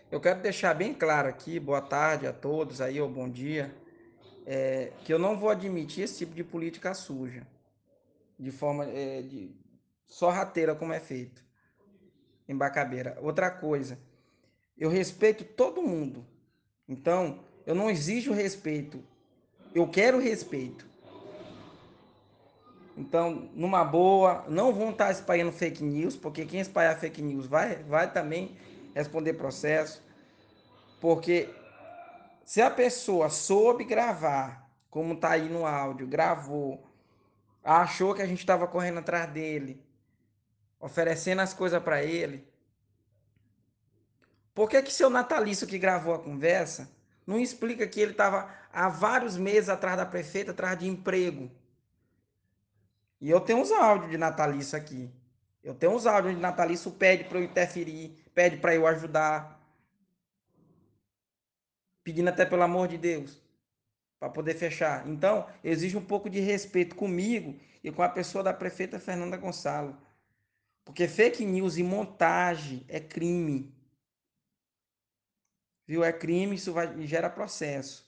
Eu quero deixar bem claro aqui, boa tarde a todos aí, ou bom dia, que eu não vou admitir esse tipo de política suja, de forma sorrateira como é feito, embacabeira. Outra coisa, eu respeito todo mundo, então eu não exijo respeito, eu quero respeito. Então, numa boa, não vão estar espalhando fake news, porque quem espalhar fake news vai também responder processo, porque se a pessoa soube gravar, como tá aí no áudio, gravou, achou que a gente estava correndo atrás dele, oferecendo as coisas para ele, por que que seu Natalício que gravou a conversa não explica que ele estava há vários meses atrás da prefeita, atrás de emprego? E eu tenho uns áudios de Natalício aqui. Eu tenho uns áudios de Natalício pede para eu interferir, pede para eu ajudar, pedindo até pelo amor de Deus, para poder fechar. Então, exige um pouco de respeito comigo e com a pessoa da prefeita Fernanda Gonçalves. Porque fake news e montagem é crime. Viu? É crime, isso vai, gera processo.